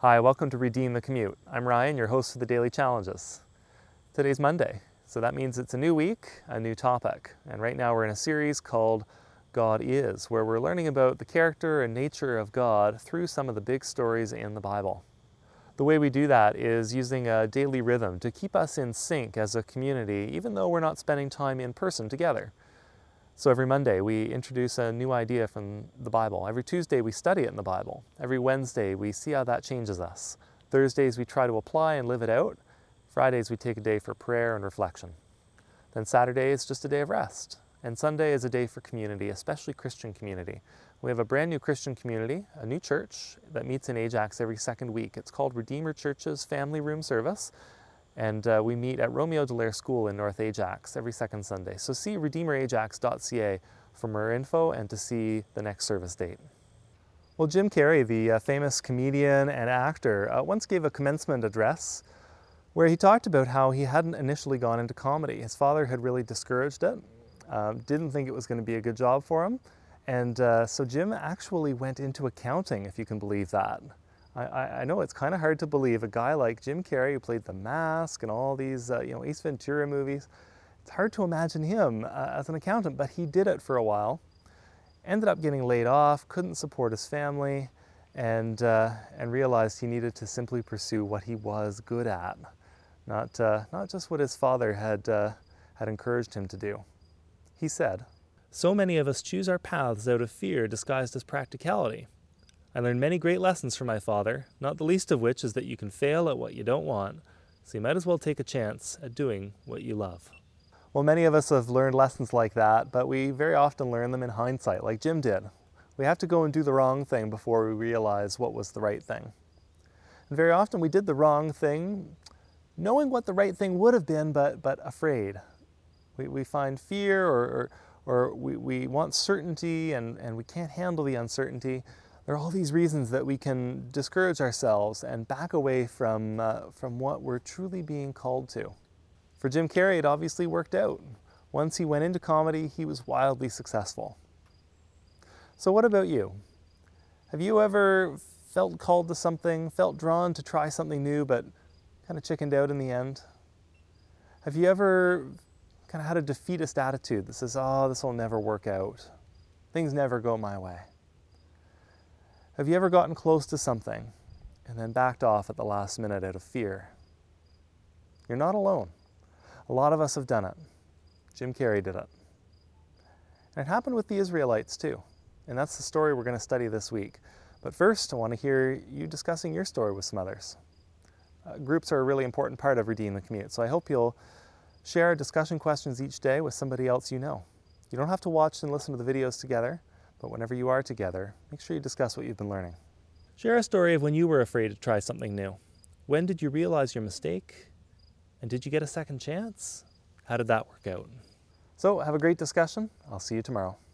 Hi, welcome to Redeem the Commute. I'm Ryan, your host for the Daily Challenges. Today's Monday, so that means it's a new week, a new topic. And right now we're in a series called God Is, where we're learning about the character and nature of God through some of the big stories in the Bible. The way we do that is using a daily rhythm to keep us in sync as a community, even though we're not spending time in person together. So every Monday we introduce a new idea from the Bible. Every Tuesday we study it in the Bible. Every Wednesday we see how that changes us. Thursdays we try to apply and live it out. Fridays we take a day for prayer and reflection. Then Saturday is just a day of rest. And Sunday is a day for community, especially Christian community. We have a brand new Christian community, a new church that meets in Ajax every second week. It's called Redeemer Church's Family Room Service. And we meet at Romeo Dallaire School in North Ajax every second Sunday. So see redeemerajax.ca for more info and to see the next service date. Well, Jim Carrey, the famous comedian and actor, once gave a commencement address where he talked about how he hadn't initially gone into comedy. His father had really discouraged it, didn't think it was going to be a good job for him. And so Jim actually went into accounting, if you can believe that. I know it's kind of hard to believe a guy like Jim Carrey, who played The Mask and all these Ace Ventura movies. It's hard to imagine him as an accountant, but he did it for a while. Ended up getting laid off, couldn't support his family, and realized he needed to simply pursue what he was good at, not just what his father had encouraged him to do. He said, "So many of us choose our paths out of fear disguised as practicality. I learned many great lessons from my father, not the least of which is that you can fail at what you don't want, so you might as well take a chance at doing what you love." Well, many of us have learned lessons like that, but we very often learn them in hindsight, like Jim did. We have to go and do the wrong thing before we realize what was the right thing. And very often we did the wrong thing, knowing what the right thing would have been, but afraid. We find fear or we want certainty and we can't handle the uncertainty. There are all these reasons that we can discourage ourselves and back away from what we're truly being called to. For Jim Carrey, it obviously worked out. Once he went into comedy, he was wildly successful. So what about you? Have you ever felt called to something, felt drawn to try something new, but kind of chickened out in the end? Have you ever kind of had a defeatist attitude that says, "Oh, this will never work out. Things never go my way"? Have you ever gotten close to something and then backed off at the last minute out of fear? You're not alone. A lot of us have done it. Jim Carrey did it. And it happened with the Israelites too. And that's the story we're going to study this week. But first, I want to hear you discussing your story with some others. Groups are a really important part of Redeem the Commute, so I hope you'll share discussion questions each day with somebody else you know. You don't have to watch and listen to the videos together, but whenever you are together, make sure you discuss what you've been learning. Share a story of when you were afraid to try something new. When did you realize your mistake? And did you get a second chance? How did that work out? So have a great discussion. I'll see you tomorrow.